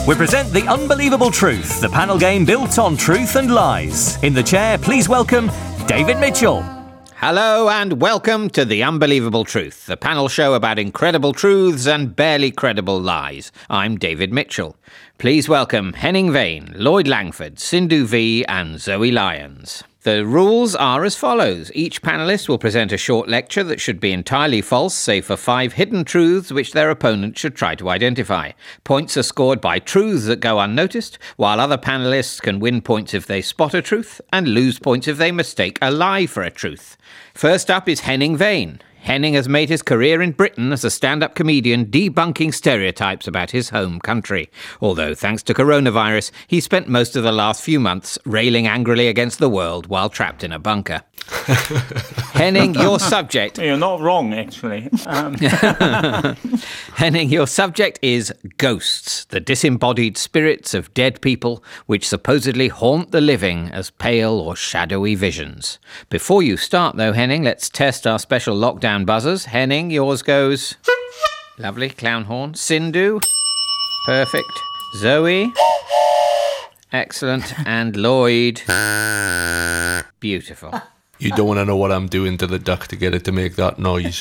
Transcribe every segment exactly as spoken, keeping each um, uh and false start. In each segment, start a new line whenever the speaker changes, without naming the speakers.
We present The Unbelievable Truth, the panel game built on truth and lies. In the chair, please welcome David Mitchell.
Hello and welcome to The Unbelievable Truth, the panel show about incredible truths and barely credible lies. I'm David Mitchell. Please welcome Henning Wehn, Lloyd Langford, Sindhu V and Zoe Lyons. The rules are as follows. Each panellist will present a short lecture that should be entirely false, save for five hidden truths which their opponent should try to identify. Points are scored by truths that go unnoticed, while other panellists can win points if they spot a truth and lose points if they mistake a lie for a truth. First up is Henning Wehn. Henning has made his career in Britain as a stand-up comedian debunking stereotypes about his home country. Although, thanks to coronavirus, he spent most of the last few months railing angrily against the world while trapped in a bunker. Henning, your subject...
You're not wrong, actually. Um...
Henning, your subject is ghosts, the disembodied spirits of dead people which supposedly haunt the living as pale or shadowy visions. Before you start, though, Henning, let's test our special lockdown buzzers. Henning, yours goes... Lovely, clown horn. Sindhu. Perfect. Zoe. Excellent. And Lloyd. Beautiful.
You don't want to know what I'm doing to the duck to get it to make that noise.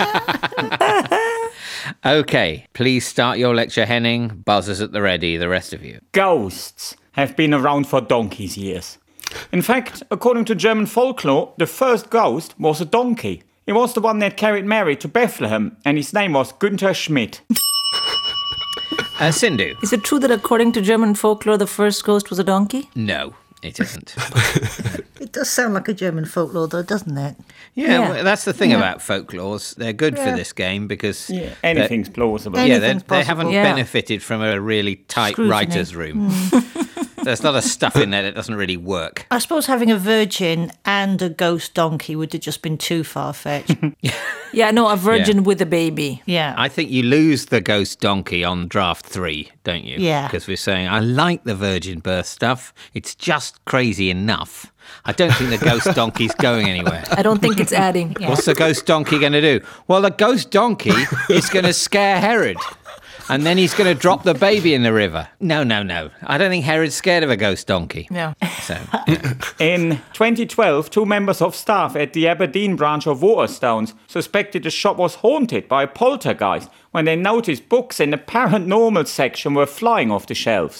OK, please start your lecture, Henning. Buzzers at the ready, the rest of you.
Ghosts have been around for donkey's years. In fact, according to German folklore, the first ghost was a donkey. It was the one that carried Mary to Bethlehem, and his name was Günther Schmidt.
uh, Sindhu.
Is it true that according to German folklore, the first ghost was a donkey?
No, it isn't.
It does sound like a German folklore, though, doesn't it?
Yeah,
Yeah.
Well, that's the thing
Yeah.
about folklores. They're good
Yeah.
for this game because...
Yeah, anything's plausible.
Yeah, they,
Anything's
they haven't
possible.
Yeah.
benefited from a really tight
Scrutiny.
writer's room. There's a lot of stuff in there that doesn't really work.
I suppose having a virgin and a ghost donkey would have just been too far-fetched.
Yeah, no, a virgin with a baby.
Yeah.
I think you lose the ghost donkey on draft three, don't you?
Yeah.
Because we're saying, I like the virgin birth stuff. It's just crazy enough. I don't think the ghost donkey's going anywhere.
I don't think it's adding.
Yeah.
What's the ghost donkey going to do? Well, the ghost donkey is going to scare Herod. And then he's going to drop the baby in the river. No, no, no. I don't think Herod's scared of a ghost donkey.
Yeah.
So,
In twenty twelve, two members of staff at the Aberdeen branch of Waterstones suspected the shop was haunted by a poltergeist when they noticed books in the paranormal section were flying off the shelves.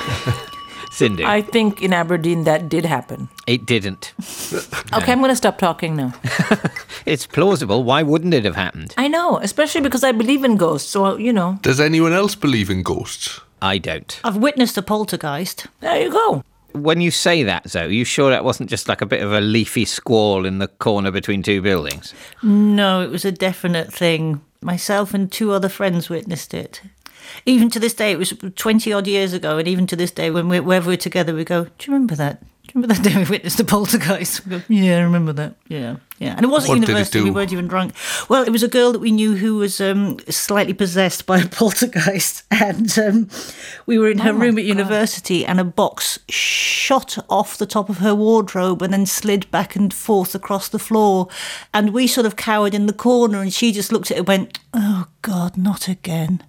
Sindhu,
I think in Aberdeen that did happen.
it didn't.
Okay, I'm going to stop talking now.
It's plausible. Why wouldn't it have happened?
I know, especially because I believe in ghosts, so, you know.
Does anyone else believe in ghosts?
I don't.
I've witnessed a poltergeist.
There you go.
When you say that, Zoe, are you sure that wasn't just like a bit of a leafy squall in the corner between two buildings?
No, it was a definite thing. Myself and two other friends witnessed it. Even to this day, it was twenty-odd years ago, and even to this day, when we, whenever we're together, we go, do you remember that? Do you remember that day we witnessed a poltergeist? We go, yeah, I remember that. Yeah, yeah. And it wasn't
What did it
university, we
do?
weren't even drunk. Well, it was a girl that we knew who was um, slightly possessed by a poltergeist, and um, we were in her
Oh my
room at
God.
university, and a box shot off the top of her wardrobe and then slid back and forth across the floor. And we sort of cowered in the corner, and she just looked at it and went, oh, God, not again.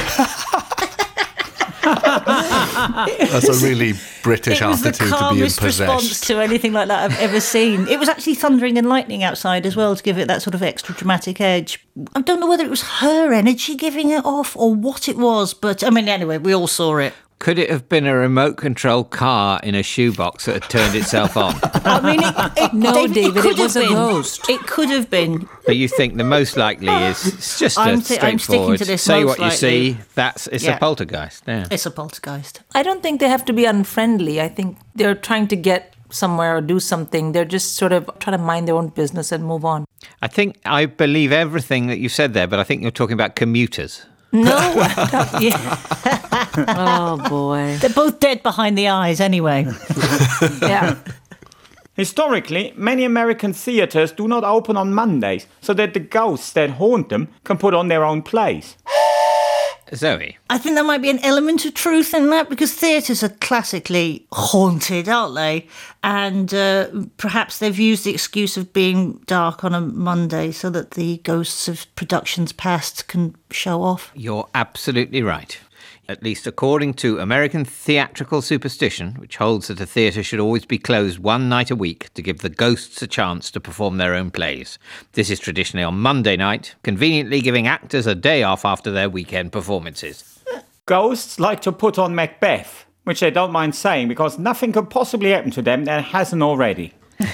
That's a really British
It was the
attitude to being
calmest response
possessed.
to anything like that I've ever seen. It was actually thundering and lightning outside as well to give it that sort of extra dramatic edge. I don't know whether it was her energy giving it off or what it was, but I mean, anyway, we all saw it.
Could it have been a remote control car in a shoebox that had turned itself on?
I mean, it, it,
No,
David,
David,
could
it was
have
a
been.
ghost.
It could have been.
But you think the most likely is it's just
I'm
a
thi- I'm sticking
straightforward,
to this
say
most
what you see,
likely.
that's it's
Yeah.
a poltergeist. Yeah.
It's a poltergeist.
I don't think they have to be unfriendly. I think they're trying to get somewhere or do something. They're just sort of trying to mind their own business and move on.
I think I believe everything that you said there, but I think you're talking about commuters.
No.
Yeah.
Oh, boy.
They're both dead behind the eyes anyway.
Yeah.
Historically, many American theatres do not open on Mondays so that the ghosts that haunt them can put on their own plays.
Zoe.
I think there might be an element of truth in that because theatres are classically haunted, aren't they? And uh, perhaps they've used the excuse of being dark on a Monday so that the ghosts of productions past can show off.
You're absolutely right. at least according to American theatrical superstition, which holds that a theatre should always be closed one night a week to give the ghosts a chance to perform their own plays. This is traditionally on Monday night, conveniently giving actors a day off after their weekend performances.
Ghosts like to put on Macbeth, which they don't mind saying because nothing could possibly happen to them that hasn't already.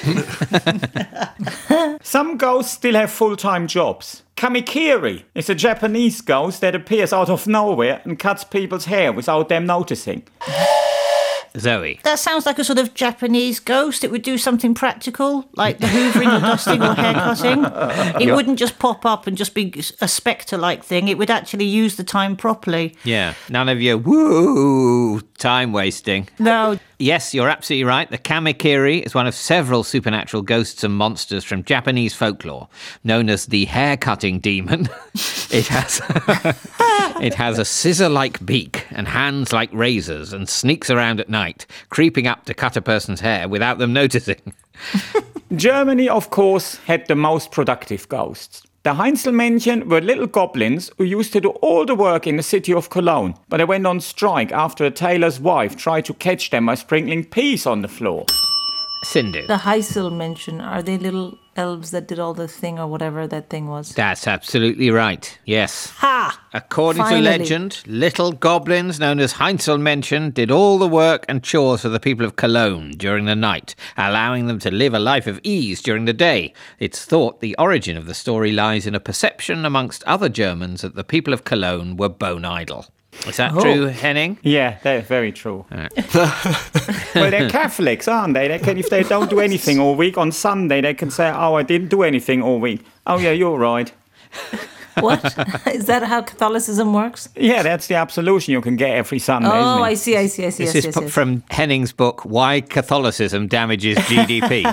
Some ghosts still have full-time jobs. Kamikiri is a Japanese ghost that appears out of nowhere and cuts people's hair without them noticing.
Zoe.
That sounds like a sort of Japanese ghost. It would do something practical, like the hoovering or dusting or hair cutting. It
Yeah.
wouldn't just pop up and just be a spectre-like thing. It would actually use the time properly.
Yeah, none of your woo time wasting.
No.
Yes, you're absolutely right. The Kamikiri is one of several supernatural ghosts and monsters from Japanese folklore, known as the hair-cutting demon. It has it has a scissor-like beak and hands like razors and sneaks around at night, creeping up to cut a person's hair without them noticing.
Germany, of course, had the most productive ghosts. The Heinzelmännchen were little goblins who used to do all the work in the city of Cologne, but they went on strike after a tailor's wife tried to catch them by sprinkling peas on the floor.
Sindhu.
The Heinzelmännchen, are they little elves that did all the thing or whatever that thing was?
That's absolutely right, yes.
Ha!
According
Finally.
to legend, little goblins known as Heinzelmännchen did all the work and chores for the people of Cologne during the night, allowing them to live a life of ease during the day. It's thought the origin of the story lies in a perception amongst other Germans that the people of Cologne were bone idle. Is that
Oh.
true, Henning?
Yeah, that's very true. Well, they're Catholics, aren't they? They can, if they don't do anything all week, on Sunday they can say, oh, I didn't do anything all week. Oh, yeah, you're right.
What? Is that how Catholicism works?
Yeah, that's the absolution you can get every Sunday,
Oh,
isn't
I
it?
see, I see, I see.
This
yes,
is
yes,
p-
yes.
from Henning's book, Why Catholicism Damages G D P.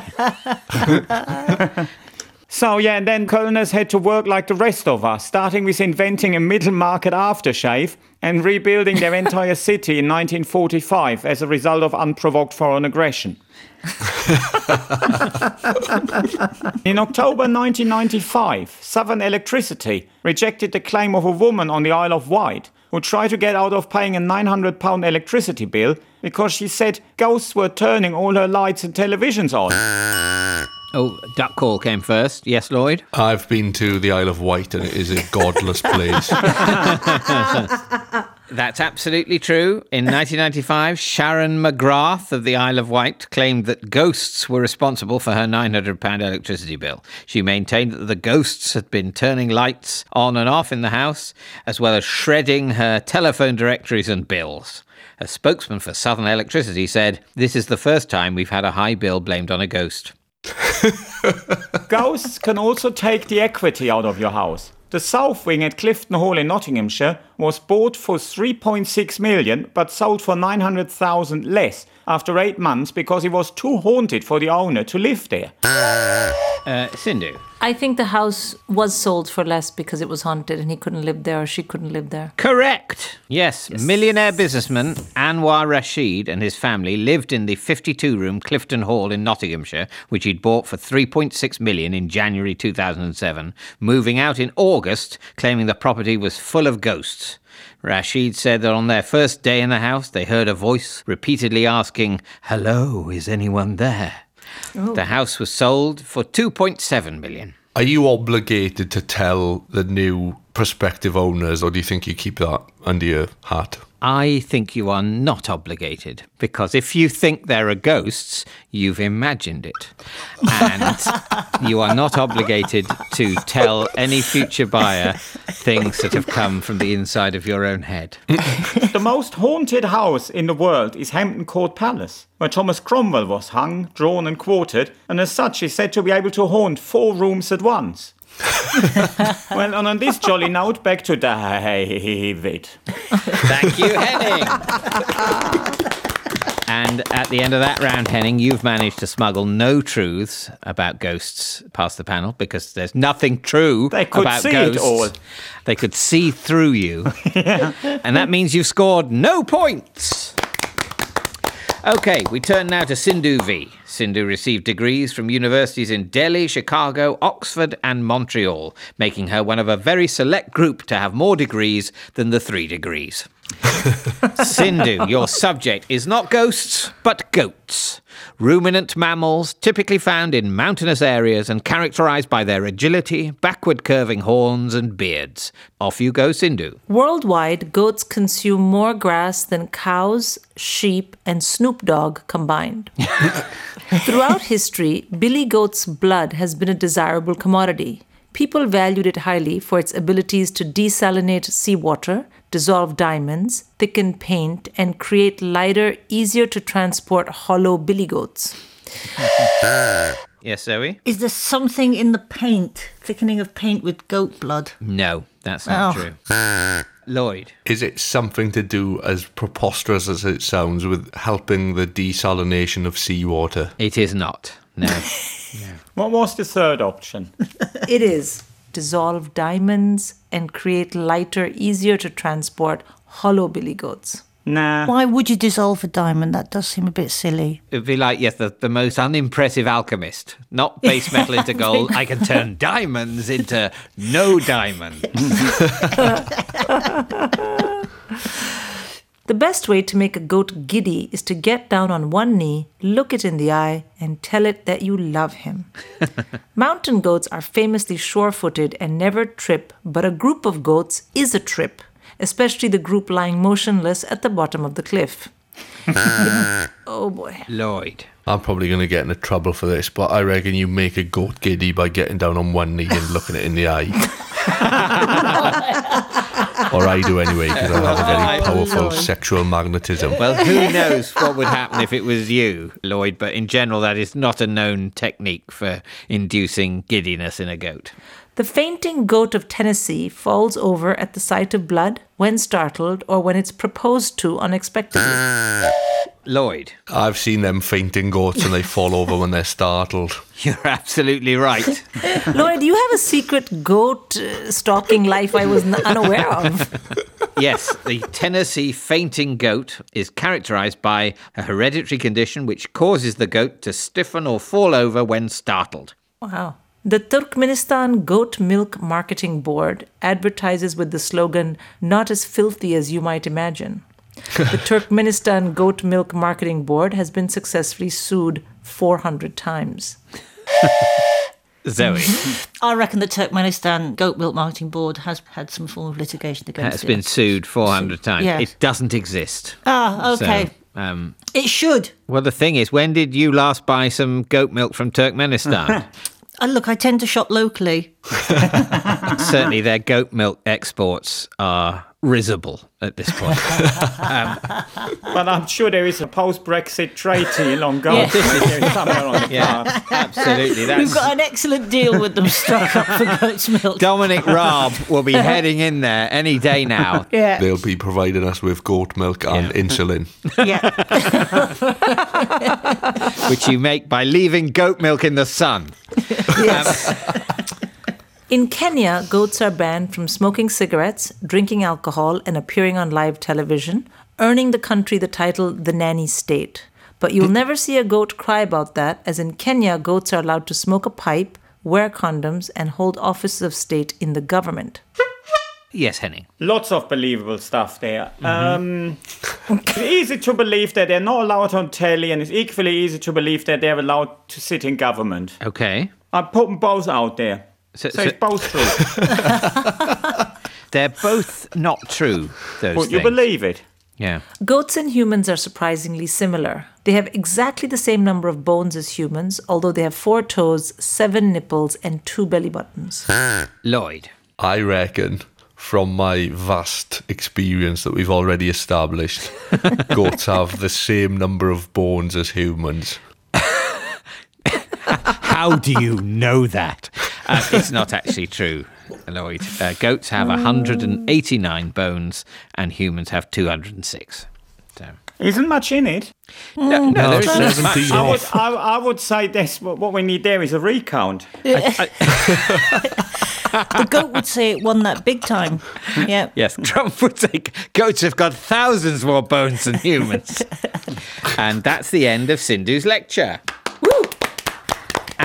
So, yeah, and then Kölners had to work like the rest of us, starting with inventing a middle market aftershave and rebuilding their entire city in nineteen forty-five as a result of unprovoked foreign aggression. In October nineteen ninety-five, Southern Electricity rejected the claim of a woman on the Isle of Wight who tried to get out of paying a nine hundred pound electricity bill because she said ghosts were turning all her lights and televisions on.
Oh, duck call came first. Yes, Lloyd?
I've been to the Isle of Wight and it is a godless place.
That's absolutely true. In nineteen ninety-five, Sharon McGrath of the Isle of Wight claimed that ghosts were responsible for her nine hundred pound electricity bill. She maintained that the ghosts had been turning lights on and off in the house, as well as shredding her telephone directories and bills. A spokesman for Southern Electricity said, "This is the first time we've had a high bill blamed on a ghost."
Ghosts can also take the equity out of your house. The South Wing at Clifton Hall in Nottinghamshire was bought for three point six million but sold for nine hundred thousand less after eight months because it was too haunted for the owner to live there.
Uh, Sindhu.
I think the house was sold for less because it was haunted and he couldn't live there or she couldn't live there.
Correct. Yes, millionaire businessman Anwar Rashid and his family lived in the fifty-two room Clifton Hall in Nottinghamshire, which he'd bought for three point six million in January two thousand seven, moving out in August, claiming the property was full of ghosts. Rashid said that on their first day in the house, they heard a voice repeatedly asking, "Hello, is anyone there?"
Oh.
The house was sold for two point seven million.
Are you obligated to tell the new prospective owners, or do you think you keep that under your hat?
I think you are not obligated, because if you think there are ghosts, you've imagined it. And you are not obligated to tell any future buyer things that have come from the inside of your own head.
The most haunted house in the world is Hampton Court Palace, where Thomas Cromwell was hung, drawn and quartered, and as such is said to be able to haunt four rooms at once. Well, and on this jolly note, back to David.
Thank you, Henning. And at the end of that round, Henning, you've managed to smuggle no truths about ghosts past the panel because there's nothing true
They could
about
see
ghosts.
it all.
They could see through you. Yeah. And that means you've scored no points. Okay, we turn now to Sindhu V. Sindhu received degrees from universities in Delhi, Chicago, Oxford and Montreal, making her one of a very select group to have more degrees than the three degrees. Sindhu, your subject is not ghosts, but goats. Ruminant mammals, typically found in mountainous areas and characterized by their agility, backward curving horns and beards. Off you go, Sindhu.
Worldwide, goats consume more grass than cows, sheep, and Snoop Dogg combined. Throughout history, billy goat's blood has been a desirable commodity. People valued it highly for its abilities to desalinate seawater, dissolve diamonds, thicken paint, and create lighter, easier to transport hollow billy goats.
Yes, Zoe?
Is there something in the paint, thickening of paint with goat blood?
No, that's not
Oh.
true. Lloyd?
Is it something to do, as preposterous as it sounds, with helping the desalination of seawater?
It is not. No.
What was the third option?
It is dissolve diamonds and create lighter, easier to transport hollow billy goats.
Nah.
Why would you dissolve a diamond? That does seem a bit silly.
It would be like, yes, the, the most unimpressive alchemist. Not base metal into gold. I can turn diamonds into no diamonds.
The best way to make a goat giddy is to get down on one knee, look it in the eye, and tell it that you love him. Mountain goats are famously sure-footed and never trip, but a group of goats is a trip, especially the group lying motionless at the bottom of the cliff. Oh boy.
Lloyd?
I'm probably going to get into trouble for this, but I reckon you make a goat giddy by getting down on one knee and looking it in the eye. Or I do anyway, because I have a very powerful sexual magnetism.
Well, who knows what would happen if it was you, Lloyd, but in general that is not a known technique for inducing giddiness in a goat.
The fainting goat of Tennessee falls over at the sight of blood, when startled, or when it's proposed to unexpectedly.
Lloyd?
I've seen them fainting goats and they fall over when they're startled.
You're absolutely right.
Lloyd, you have a secret goat uh, stalking life I was n- unaware of.
Yes, the Tennessee fainting goat is characterized by a hereditary condition which causes the goat to stiffen or fall over when startled.
Wow. The Turkmenistan Goat Milk Marketing Board advertises with the slogan, "Not as filthy as you might imagine." The Turkmenistan Goat Milk Marketing Board has been successfully sued four hundred times.
Zoe?
I reckon the Turkmenistan Goat Milk Marketing Board has had some form of litigation against
Has
it.
been sued four hundred times.
Yes.
It doesn't exist.
Ah, okay.
So, um,
It should.
well, the thing is, when did you last buy some goat milk from Turkmenistan?
And look, I tend to shop locally.
Certainly their goat milk exports are risible at this point.
But I'm sure there is a post-Brexit trade deal on goats. There is somewhere on the
Yeah,
card.
absolutely. That's
We've got an excellent deal with them struck up for goat's milk.
Dominic Raab will be heading in there any day now.
Yeah.
They'll be providing us with goat milk and
Yeah.
insulin.
Yeah.
Which you make by leaving goat milk in the sun.
Yes. In Kenya, goats are banned from smoking cigarettes, drinking alcohol, and appearing on live television, earning the country the title the nanny state. But you'll never see a goat cry about that, as in Kenya, goats are allowed to smoke a pipe, wear condoms, and hold offices of state in the government.
Yes, Henning.
Lots of believable stuff there. Um, it's easy to believe that they're not allowed on telly, and it's equally easy to believe that they're allowed to sit in government.
Okay.
I'm putting both out there.
So,
So,
so
it's both true.
they're both not true, those
Would you
things.
believe it?
Yeah.
Goats and humans are surprisingly similar. They have exactly the same number of bones as humans, although they have four toes, seven nipples, and two belly buttons.
Lloyd.
I reckon, from my vast experience that we've already established, goats have the same number of bones as humans.
How do you know that? Uh, it's not actually true, Lloyd. Uh, goats have one hundred eighty-nine bones and humans have two hundred six. So.
Isn't much in it.
No, no, there isn't as much.
seventeen
I would,
off.
I, I would say this. What what we need there is a recount.
The goat would say it won that big time. Yeah.
Yes, Trump would say goats have got thousands more bones than humans. And that's the end of Sindhu's lecture.
Woo!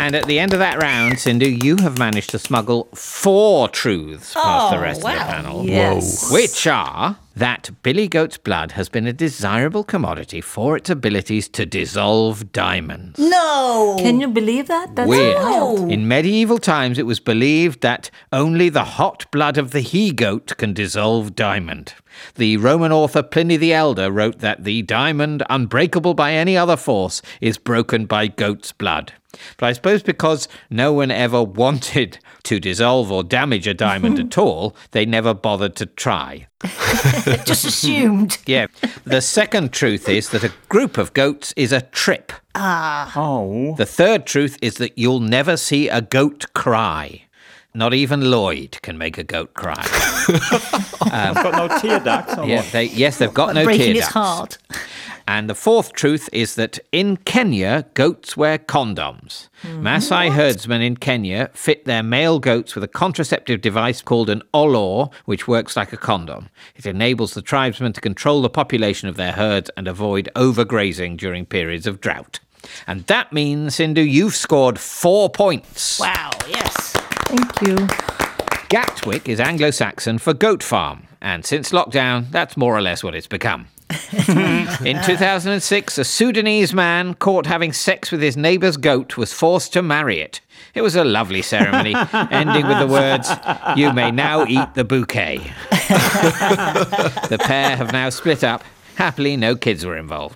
And at the end of that round, Sindhu, you have managed to smuggle four truths past
Oh,
the rest
wow.
of the panel.
Yes.
Which are that Billy Goat's blood has been a desirable commodity for its abilities to dissolve diamonds.
No.
Can you believe that? That's
Weird.
wild.
In medieval times, it was believed that only the hot blood of the he-goat can dissolve diamond. The Roman author Pliny the Elder wrote that the diamond, unbreakable by any other force, is broken by goat's blood. But I suppose because no one ever wanted to dissolve or damage a diamond at all, they never bothered to try.
Just assumed.
Yeah. The second truth is that a group of goats is a trip.
Oh.
The third truth is that you'll never see a goat cry. Not even Lloyd can make a goat cry.
I've got no tear ducts. Or
Yeah,
what?
they, yes, they've got no
Breaking
tear
his
ducts.
heart.
And the fourth truth is that in Kenya, goats wear condoms. Maasai herdsmen in Kenya fit their male goats with a contraceptive device called an olor, which works like a condom. It enables the tribesmen to control the population of their herds and avoid overgrazing during periods of drought. And that means, Sindhu, you've scored four points.
Wow, yes.
Thank you.
Gatwick is Anglo-Saxon for goat farm, and since lockdown, that's more or less what it's become. In two thousand six, a Sudanese man caught having sex with his neighbour's goat was forced to marry it. It was a lovely ceremony, ending with the words, "You may now eat the bouquet." The pair have now split up. Happily, no kids were involved.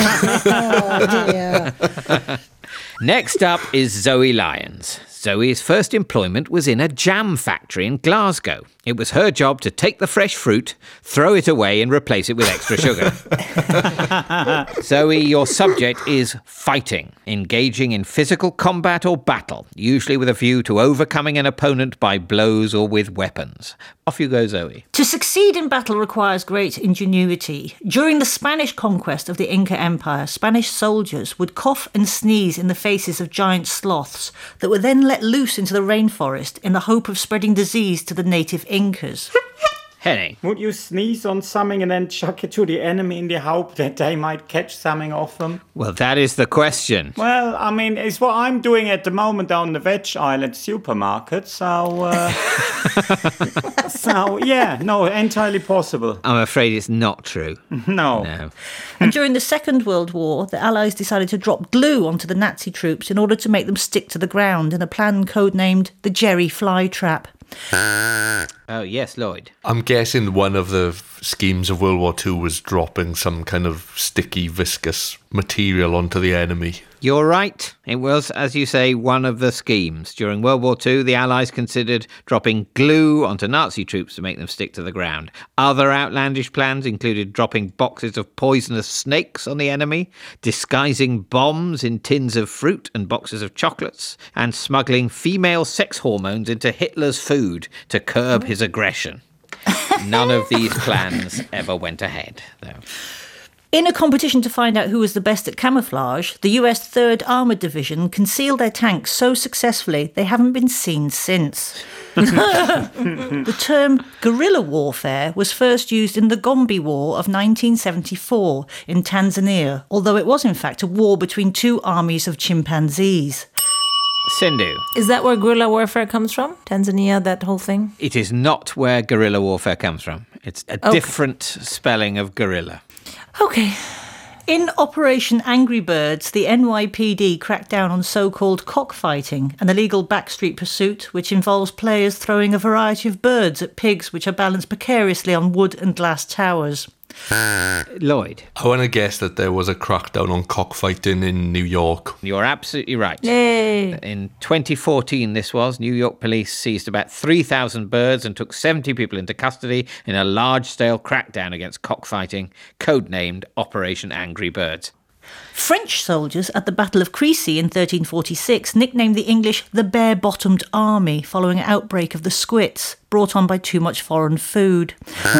Next up is Zoe Lyons. Zoe's first employment was in a jam factory in Glasgow. It was her job to take the fresh fruit, throw it away and replace it with extra sugar. Zoe, your subject is fighting, engaging in physical combat or battle, usually with a view to overcoming an opponent by blows or with weapons. Off you go, Zoe.
To succeed in battle requires great ingenuity. During the Spanish conquest of the Inca Empire, Spanish soldiers would cough and sneeze in the faces of giant sloths that were then let loose into the rainforest in the hope of spreading disease to the native Incas.
Henning.
Would you sneeze on something and then chuck it to the enemy in the hope that they might catch something off them?
Well, that is the question.
Well, I mean, it's what I'm doing at the moment down the Veg Island supermarket. So, uh, so yeah, no, entirely possible.
I'm afraid it's not true.
No.
No.
And during the Second World War, the Allies decided to drop glue onto the Nazi troops in order to make them stick to the ground in a plan codenamed the Jerry Fly Trap.
Oh, yes, Lloyd.
I'm guessing one of the f- schemes of World War Two was dropping some kind of sticky, viscous material onto the enemy.
You're right. It was, as you say, one of the schemes. During World War Two, the Allies considered dropping glue onto Nazi troops to make them stick to the ground. Other outlandish plans included dropping boxes of poisonous snakes on the enemy, disguising bombs in tins of fruit and boxes of chocolates, and smuggling female sex hormones into Hitler's food to curb his aggression. None of these plans ever went ahead, though.
In a competition to find out who was the best at camouflage, the U S third Armoured Division concealed their tanks so successfully they haven't been seen since. The term guerrilla warfare was first used in the Gombe War of nineteen seventy-four in Tanzania, although it was in fact a war between two armies of chimpanzees.
Sindhu.
Is that where guerrilla warfare comes from? Tanzania, that whole thing?
It is not where guerrilla warfare comes from. It's a
Okay.
different spelling of guerrilla.
Okay.
In Operation Angry Birds, the N Y P D cracked down on so-called cockfighting, an illegal backstreet pursuit which involves players throwing a variety of birds at pigs which are balanced precariously on wood and glass towers.
Lloyd.
I want to guess that there was a crackdown on cockfighting in New York.
You're absolutely right.
Yay.
In twenty fourteen, this was, New York police seized about three thousand birds and took seventy people into custody in a large-scale crackdown against cockfighting, codenamed Operation Angry Birds.
French soldiers at the Battle of Crécy in thirteen forty-six nicknamed the English the Bare-Bottomed Army following an outbreak of the squits, brought on by too much foreign food.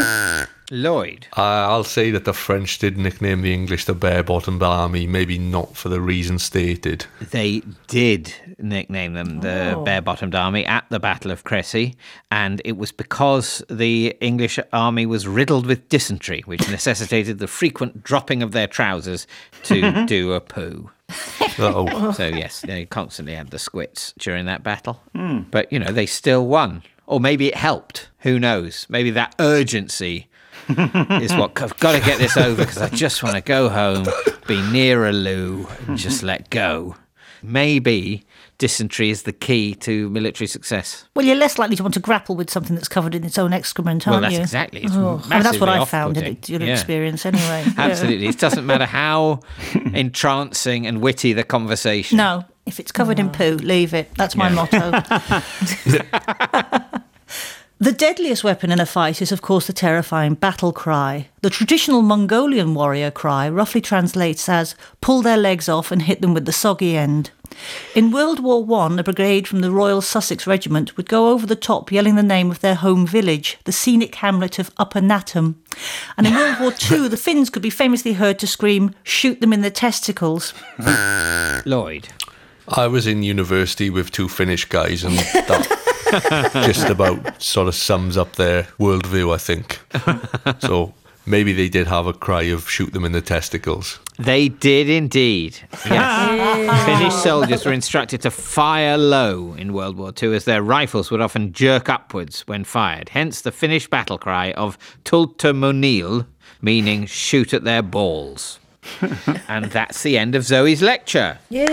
Lloyd.
Uh, I'll say that the French did nickname the English the bare-bottomed army, maybe not for the reason stated.
They did nickname them the
Oh.
Bare-Bottomed Army at the Battle of Crécy, and it was because the English army was riddled with dysentery, which necessitated the frequent dropping of their trousers to do a poo.
Uh-oh.
So, yes, they constantly had the squits during that battle. Mm. But, you know, they still won. Or maybe it helped. Who knows? Maybe that urgency is what I've got to get this over because I just want to go home, be near a loo, and just let go. Maybe dysentery is the key to military success.
Well, you're less likely to want to grapple with something that's covered in its own excrement, aren't
well, that's
you?
Exactly. It's
oh. I mean, that's what I found in your
yeah.
experience anyway.
Absolutely. Yeah. It doesn't matter how entrancing and witty the conversation.
No. If it's covered oh. in poo, leave it. That's my
yeah.
motto. The deadliest weapon in a fight is, of course, the terrifying battle cry. The traditional Mongolian warrior cry roughly translates as, pull their legs off and hit them with the soggy end. In World War One, a brigade from the Royal Sussex Regiment would go over the top yelling the name of their home village, the scenic hamlet of Upper Natham. And in World War Two, the Finns could be famously heard to scream, shoot them in the testicles.
Lloyd.
I was in university with two Finnish guys and that just about sort of sums up their worldview, I think. So maybe they did have a cry of shoot them in the testicles.
They did indeed. Yes. Finnish soldiers were instructed to fire low in World War Two as their rifles would often jerk upwards when fired. Hence the Finnish battle cry of Tulta Munil, meaning shoot at their balls. And that's the end of Zoe's lecture.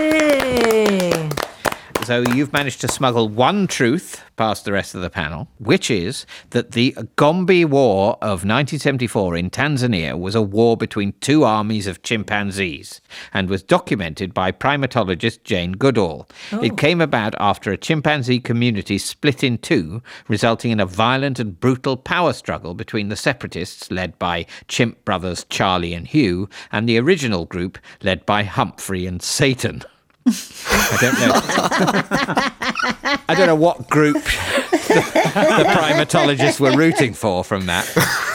Yay!
Zoe, you've managed to smuggle one truth past the rest of the panel, which is that the Gombe War of nineteen seventy-four in Tanzania was a war between two armies of chimpanzees and was documented by primatologist Jane Goodall. Oh. It came about after a chimpanzee community split in two, resulting in a violent and brutal power struggle between the separatists led by chimp brothers Charlie and Hugh and the original group led by Humphrey and Satan. I don't know. I don't know what group the, the primatologists were rooting for from that.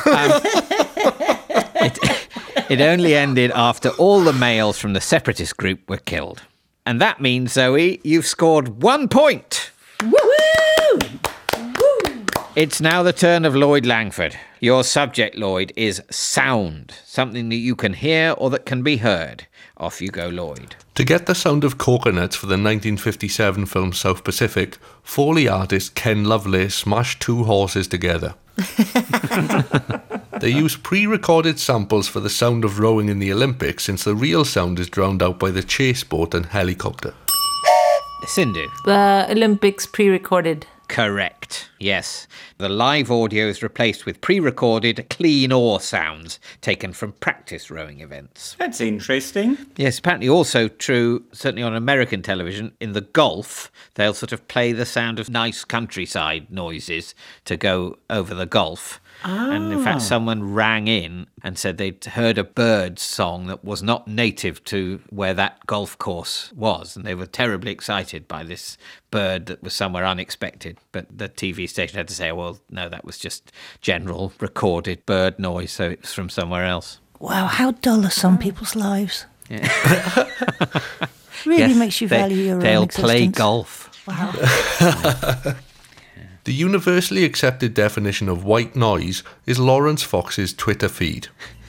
Um, it, it only ended after all the males from the separatist group were killed. And that means, Zoe, you've scored one point.
Woo-hoo!
It's now the turn of Lloyd Langford. Your subject, Lloyd, is sound, something that you can hear or that can be heard. Off you go, Lloyd.
To get the sound of coconuts for the nineteen fifty-seven film South Pacific, Foley artist Ken Lovelace smashed two horses together. They use pre-recorded samples for the sound of rowing in the Olympics, since the real sound is drowned out by the chase boat and helicopter.
Sindhu.
Uh, Olympics pre-recorded.
Correct. Yes. The live audio is replaced with pre-recorded clean oar sounds taken from practice rowing events.
That's interesting.
Yes, apparently also true, certainly on American television, in the Gulf, they'll sort of play the sound of nice countryside noises to go over the Gulf. Ah. And in fact, someone rang in and said they'd heard a bird song that was not native to where that golf course was. And they were terribly excited by this bird that was somewhere unexpected. But the T V station had to say, well, no, that was just general recorded bird noise, so it was from somewhere else.
Wow, how dull are some people's lives?
Yeah.
Really
yes,
makes you
they,
value your
they'll
own existence.
They'll play golf.
Wow.
The universally accepted definition of white noise is Lawrence Fox's Twitter feed.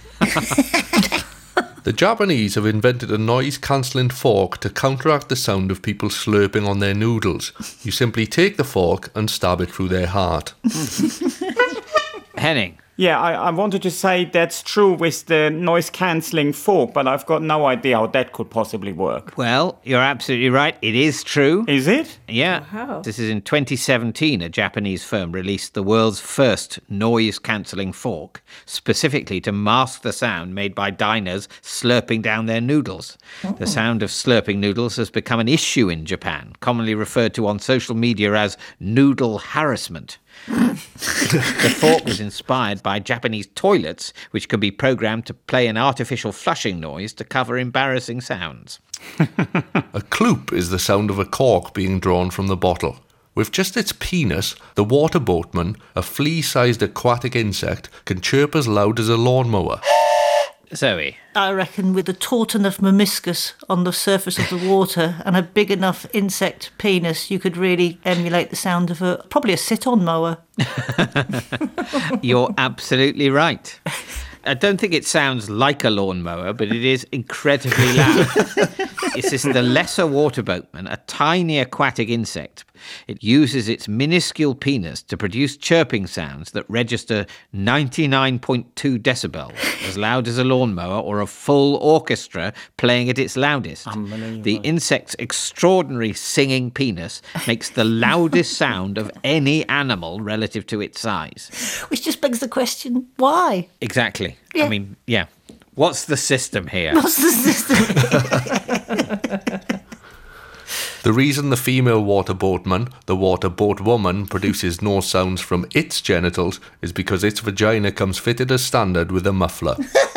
The Japanese have invented a noise-cancelling fork to counteract the sound of people slurping on their noodles. You simply take the fork and stab it through their heart.
Henning.
Yeah, I, I wanted to say that's true with the noise-cancelling fork, but I've got no idea how that could possibly work.
Well, you're absolutely right. It is true.
Is it?
Yeah.
Wow.
This is in twenty seventeen, a Japanese firm released the world's first noise-cancelling fork, specifically to mask the sound made by diners slurping down their noodles. Oh. The sound of slurping noodles has become an issue in Japan, commonly referred to on social media as noodle harassment. The fork was inspired by Japanese toilets, which can be programmed to play an artificial flushing noise to cover embarrassing sounds.
A kloop is the sound of a cork being drawn from the bottle. With just its penis, the water boatman, a flea-sized aquatic insect, can chirp as loud as a lawnmower.
Zoe.
I reckon with a taut enough meniscus on the surface of the water and a big enough insect penis, you could really emulate the sound of a probably a sit-on mower.
You're absolutely right. I don't think it sounds like a lawnmower, but it is incredibly loud. This is the lesser water boatman, a tiny aquatic insect. It uses its minuscule penis to produce chirping sounds that register ninety-nine point two decibels, as loud as a lawnmower or a full orchestra playing at its loudest. The insect's extraordinary singing penis makes the loudest sound of any animal relative to its size.
Which just begs the question, why?
Exactly.
Yeah.
I mean, yeah. What's the system here?
What's the system?
The reason the female water boatman, the water boat woman, produces no sounds from its genitals is because its vagina comes fitted as standard with a muffler.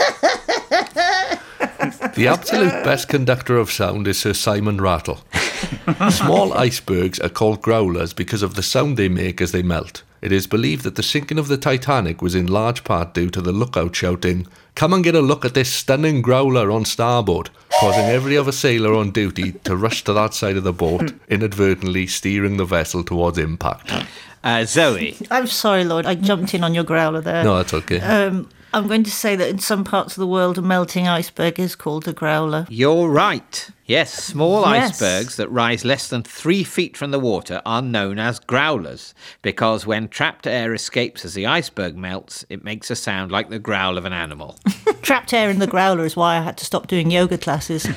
The absolute best conductor of sound is Sir Simon Rattle. Small icebergs are called growlers because of the sound they make as they melt. It is believed that the sinking of the Titanic was in large part due to the lookout shouting, "Come and get a look at this stunning growler on starboard," causing every other sailor on duty to rush to that side of the boat, inadvertently steering the vessel towards impact.
Uh, Zoe.
I'm sorry, Lord, I jumped in on your growler there.
No, that's okay.
Um, I'm going to say that in some parts of the world, a melting iceberg is called a growler.
You're right. Yes, small
Yes.
icebergs that rise less than three feet from the water are known as growlers, because when trapped air escapes as the iceberg melts, it makes a sound like the growl of an animal.
Trapped air in the growler is why I had to stop doing yoga classes.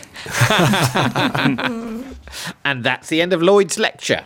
And that's the end of Lloyd's lecture.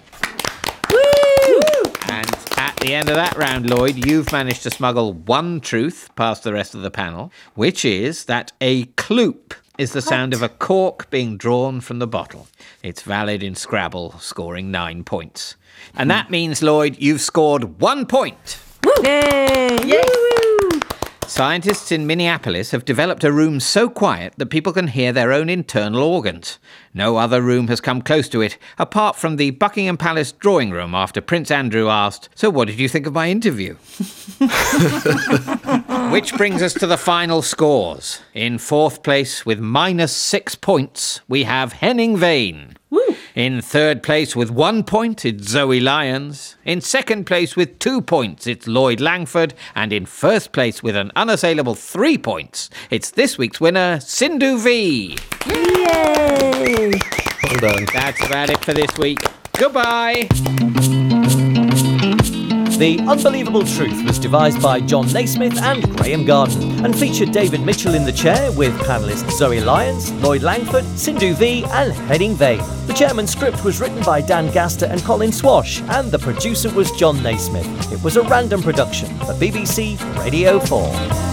And at the end of that round, Lloyd, you've managed to smuggle one truth past the rest of the panel, which is that a kloop is the sound of a cork being drawn from the bottle. It's valid in Scrabble, scoring nine points. And that means, Lloyd, you've scored one point.
Yay!
Yay!
Scientists in Minneapolis have developed a room so quiet that people can hear their own internal organs. No other room has come close to it, apart from the Buckingham Palace drawing room after Prince Andrew asked, "So what did you think of my interview?" Which brings us to the final scores. In fourth place with minus six points, we have Henning Vane.
Woo!
In third place with one point, it's Zoe Lyons. In second place with two points, it's Lloyd Langford. And in first place with an unassailable three points, it's this week's winner, Sindhu V.
Yay!
Well done.
That's about it for this week. Goodbye.
The Unbelievable Truth was devised by John Naismith and Graham Garden and featured David Mitchell in the chair with panellists Zoe Lyons, Lloyd Langford, Sindhu V and Henning Vane. The chairman's script was written by Dan Gaster and Colin Swash and the producer was John Naismith. It was a random production for B B C Radio four.